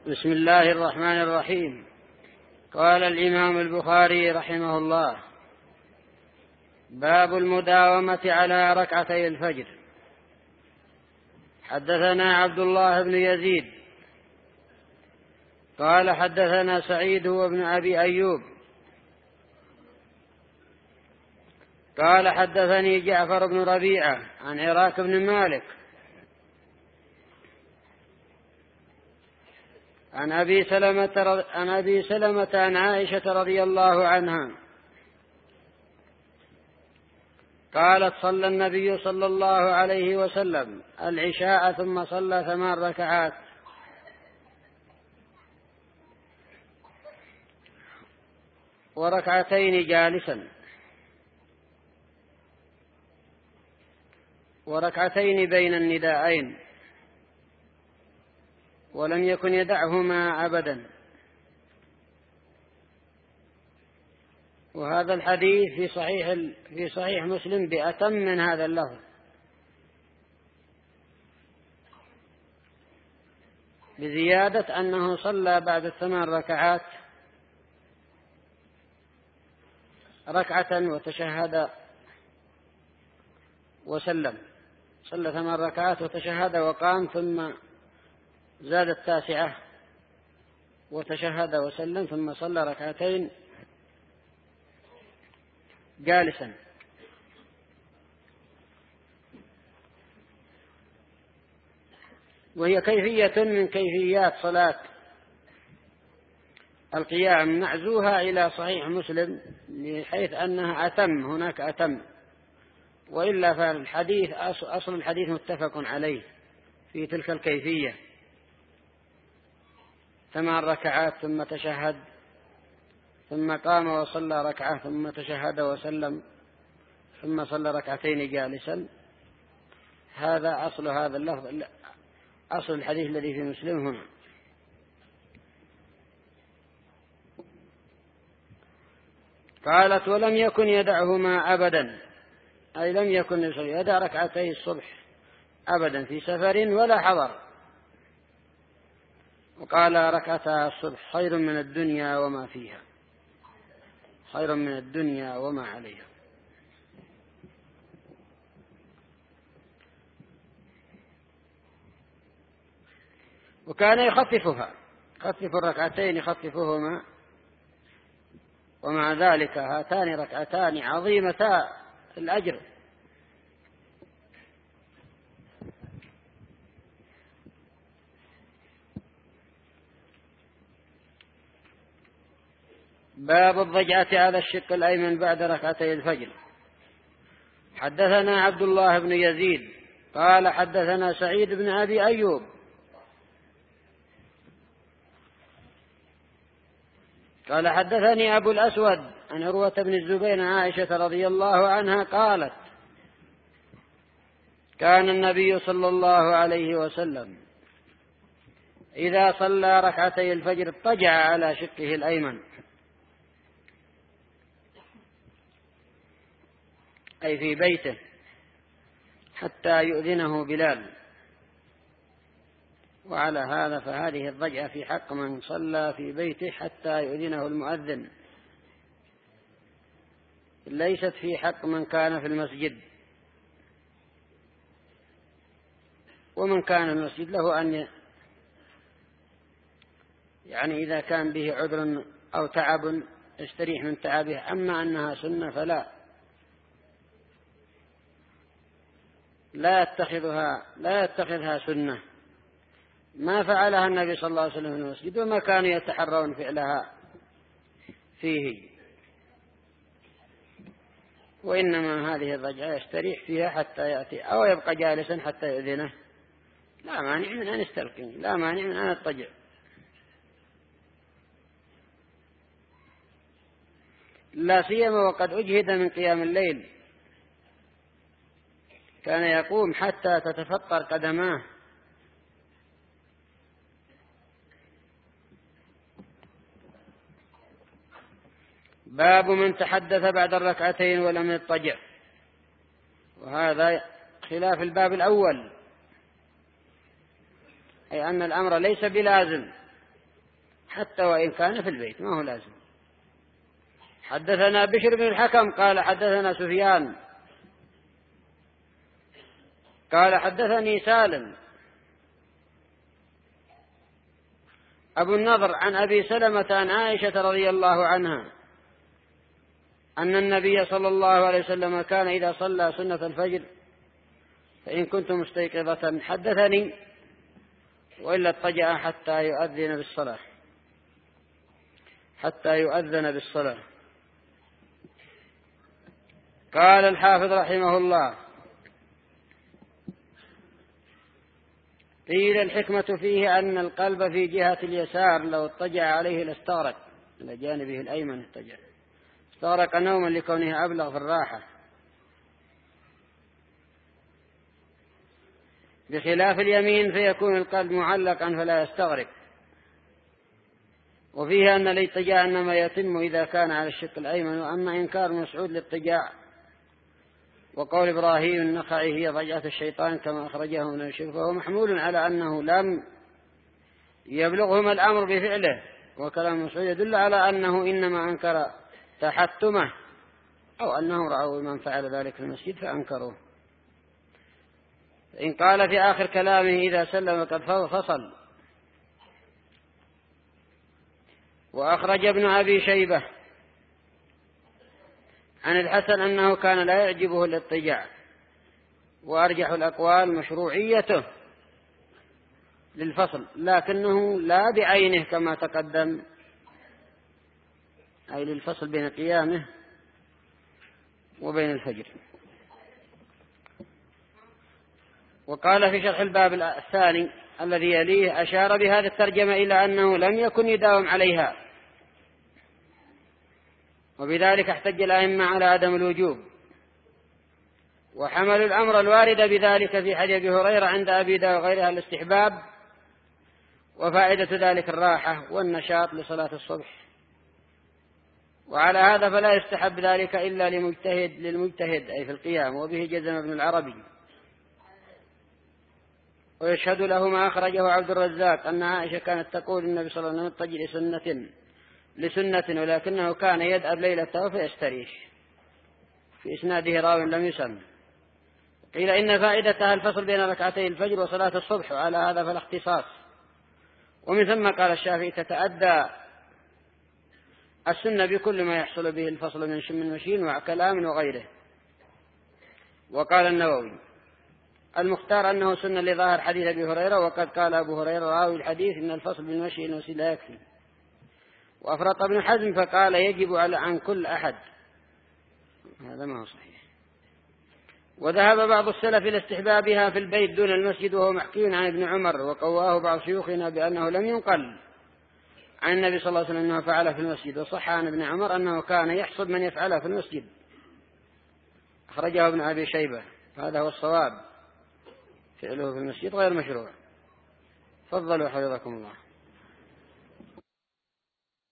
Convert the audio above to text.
بسم الله الرحمن الرحيم. قال الإمام البخاري رحمه الله: باب المداومة على ركعتي الفجر. حدثنا عبد الله بن يزيد قال حدثنا سعيد وابن أبي أيوب قال حدثني جعفر بن ربيعة عن عراك بن مالك عن أبي سلمة عن عائشة رضي الله عنها قالت: صلى النبي صلى الله عليه وسلم العشاء ثم صلى 8 ركعات وركعتين جالسا وركعتين بين النداءين، ولم يكن يدعهما أبدا. وهذا الحديث في صحيح مسلم بأتم من هذا اللفظ، بزيادة أنه صلى بعد 8 ركعات ركعة وتشهد وسلم. صلى 8 ركعات وتشهد وقام، ثم زاد 9 وتشهد وسلم، ثم صلى 2 ركعتين جالسا. وهي كيفية من كيفيات صلاة القيام معزوها إلى صحيح مسلم، بحيث أنها أتم، هناك أتم. وإلا فالحديث أصل الحديث متفق عليه في تلك الكيفية: 8 ركعات ثم تشهد، ثم قام وصلى 1 ركعة، ثم تشهد وسلم، ثم صلى 2 ركعتين جالسا. هذا أصل هذا اللفظ، أصل الحديث الذي في مسلم هنا. قالت: ولم يكن يدعهما أبدا، أي لم يكن يدع 2 ركعتي الصبح أبدا في سفر ولا حضر. وقال: 2 ركعتا الصبح خير من الدنيا وما فيها، خير من الدنيا وما عليها. وكان يخفف 2 ركعتين يخففهما، ومع ذلك هاتان 2 ركعتان عظيمتا الأجر. باب الضجعة على الشق الأيمن بعد 2 ركعتي الفجر. حدثنا عبد الله بن يزيد قال حدثنا سعيد بن أبي أيوب قال حدثني أبو الأسود عن عروة بن الزبير عن عائشة رضي الله عنها قالت: كان النبي صلى الله عليه وسلم إذا صلى 2 ركعتي الفجر اضطجع على شقه الأيمن، أي في بيته، حتى يؤذنه بلال. وعلى هذا فهذه الضجعة في حق من صلى في بيته حتى يؤذنه المؤذن، ليست في حق من كان في المسجد. ومن كان المسجد له أن يعني إذا كان به عذر أو تعب يستريح من تعبه. أما أنها سنة فلا، لا يتخذها سنة. ما فعلها النبي صلى الله عليه وسلم في المسجد، وما كانوا يتحرون فعلها فيه. وإنما هذه الضجعة يستريح فيها حتى يأتي، أو يبقى جالسا حتى يؤذنه. لا مانع من أن يستلقي، لا مانع من أن يضطجع. لا سيما وقد أجهد من قيام الليل، كان يقوم حتى تتفطر قدماه. باب من تحدث بعد 2 ركعتين ولم يضطجع. وهذا خلاف الباب الأول، أي أن الأمر ليس بلازم حتى وإن كان في البيت، ما هو لازم. حدثنا بشر بن الحكم قال حدثنا سفيان قال حدثني سالم أبو النضر عن أبي سلمة عن عائشة رضي الله عنها أن النبي صلى الله عليه وسلم كان إذا صلى سنة الفجر فإن كنت مستيقظة حدثني وإلا اضطجع حتى يؤذن بالصلاة. قال الحافظ رحمه الله: قيل الحكمة فيه أن القلب في جهة اليسار لو اضطجع عليه لاستغرق، إلى جانبه الأيمن استغرق نوما لكونه أبلغ في الراحة، بخلاف اليمين فيكون القلب معلقا فلا يستغرق. وفيه أن الاضطجاع إنما يتم إذا كان على الشق الأيمن. وأما إنكار مسعود للاضطجاع وقول إبراهيم النخعي هي ضجعة الشيطان كما أخرجه من الشيخ، فهو محمول على أنه لم يبلغهم الأمر بفعله، وكلام مسعود يدل على أنه إنما أنكر تحتمه، أو أنه رأوا من فعل ذلك في المسجد فأنكروه. إن قال في آخر كلامه إذا سلم قد فصل. وأخرج ابن أبي شيبة عن الحسن أنه كان لا يعجبه الاضطجاع، وأرجح الأقوال مشروعيته للفصل، لكنه لا بعينه كما تقدم، أي للفصل بين قيامه وبين الفجر. وقال في شرح الباب الثاني الذي يليه: أشار بهذا الترجمة إلى أنه لم يكن يداوم عليها، وبذلك احتج الأئمة على عدم الوجوب، وحملوا الأمر الوارد بذلك في حديث أبي هريرة عند أبي داود وغيرها الاستحباب، وفائدة ذلك الراحة والنشاط لصلاة الصبح. وعلى هذا فلا يستحب ذلك إلا للمجتهد أي في القيام، وبه جزم ابن العربي. ويشهد له ما أخرجه عبد الرزاق أن عائشة كانت تقول النبي صلى الله عليه وسلم اضطجع لسنة ولكنه كان يدأب ليلته فيستريح. في إسناده راو لم يسم. قيل إن فائدتها الفصل بين ركعتي الفجر وصلاة الصبح، وعلى هذا فلا اختصاص. ومن ثم قال الشافعي: تتأدى السنة بكل ما يحصل به الفصل من مشين وكلام وغيره. وقال النووي: المختار أنه سنة لظاهر حديث أبي هريرة، وقد قال أبو هريرة راوي الحديث إن الفصل بالمشي إنه لا يكفي. وأفرط ابن حزم فقال يجب عن كل أحد، هذا ما هو صحيح. وذهب بعض السلف إلى استحبابها في البيت دون المسجد، وهو محكي عن ابن عمر، وقواه بعض شيوخنا بأنه لم ينقل عن النبي صلى الله عليه وسلم أنه فعله في المسجد، وصح عن ابن عمر أنه كان يحصد من يفعله في المسجد، أخرجه ابن أبي شيبة. هذا هو الصواب، فعله في المسجد غير مشروع. فضلوا حفظكم الله.